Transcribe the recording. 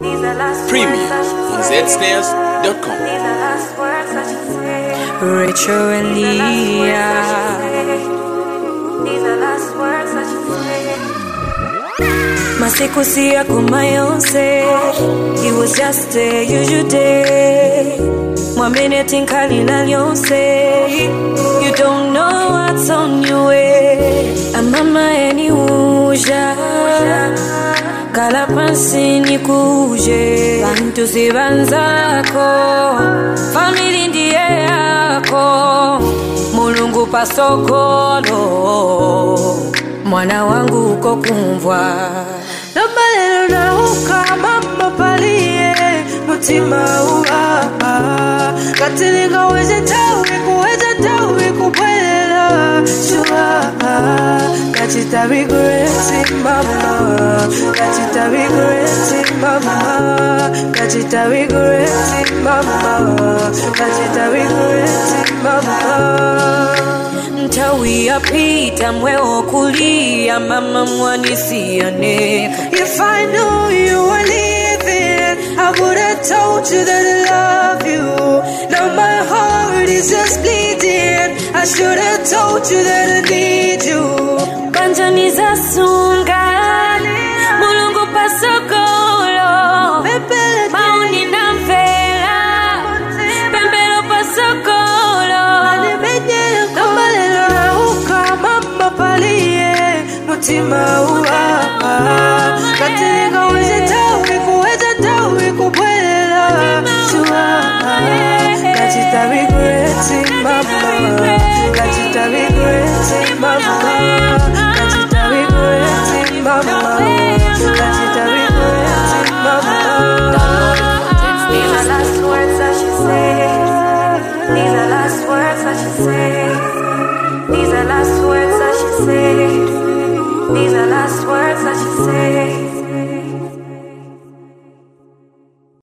Premium on zsnares.com. Rachel and Leah. Masiku si yako mayonse. It was just a usual day. Mwamene tinkali na lyonse. You don't know what's on your way. Amama eni uja. Kala pansi nikuje. Bantu sibanzako. Family ndiye yako. Mulungu pasokolo. Mwana wangu uko kumvwa. Nabalelo na uka mama palie mutima uwa katilinga weze tawe kupwelela shua kachita regreti mama kachita regreti mama kachita regreti mama kachita regreti mama Ntawi apita mweo kulia mama mwanisiane. If I knew you were leaving, I would have told you that I love you. Now my heart is just bleeding. I should have told you that I need you. Banjani za sunga Mulungu pasokolo Mauni na mfela Pembelo pasokolo Nabalelo na uka mama palie mutima uwa katilinga weze tawe kupwelela shua kachita regreti mama kachita regreti mama kachita regreti mama kachita regreti mama. These are last words that she said. These are last words that she said. These are last words that she said. These are